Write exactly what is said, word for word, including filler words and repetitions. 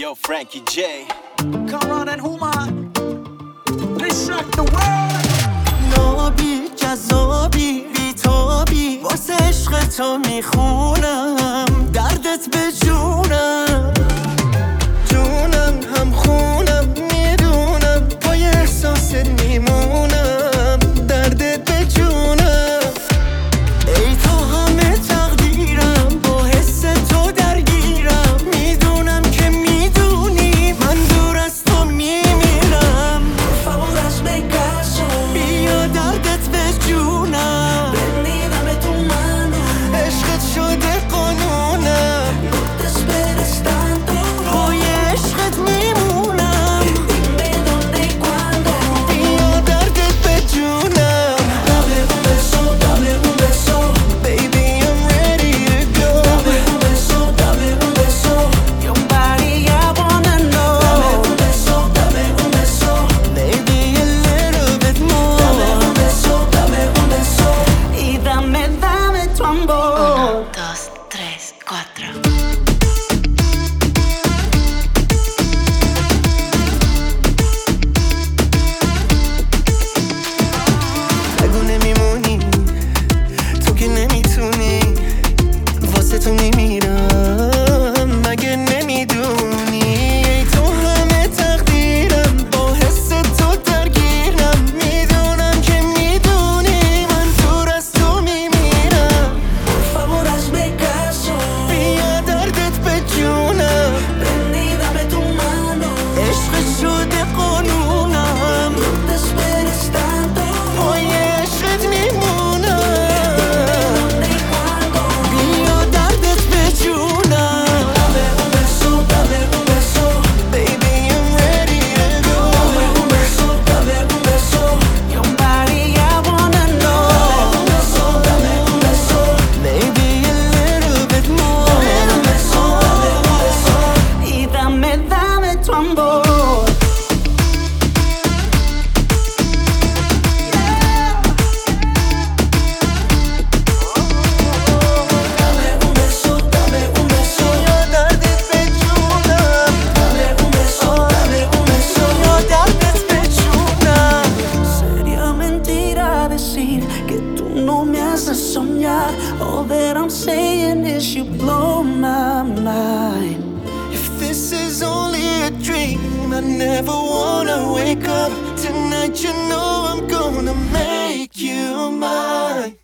Yo, Frankie J. Come on and Human. Let's rock the world. نابی جذابی بیتابی واسه عشق تو میخونم دردت به جونم جونم هم خونم میدونم پای احساست میمونم دردت به جونم ای تو همه تقدیرم با حس تو درگیرم میدونم که میدونی من دور از تو میمیرم بیا دردت به جونم عشقت شده قانونم پای عشقت میمونم بیا دردت به جونم Baby I'm ready to go Your body I wanna know Maybe a little bit more Y dame, dame tu amor Uno, dos, tres, cuatro. اگه نمیمونی تو که نمیتونی واسه تو میمیرم مگه نمیدونی ای تو همه تقدیرم با حس تو درگیرم میدونم که میدونی من دور از تو میمیرم بیا دردت به جونم عشق شده قانونم پای عشقت میمونم بیا دردت به جونم Baby I'm ready to go Your body I wanna know Maybe a little bit more Y dame, dame tu amor بیا دردت به جونم بیا دردت به جونم Sería mentira decir que tú no me haces soñar All that I'm saying is you blow my mind If this is only a dream I never wanna wake up Tonight you know I'm gonna make you mine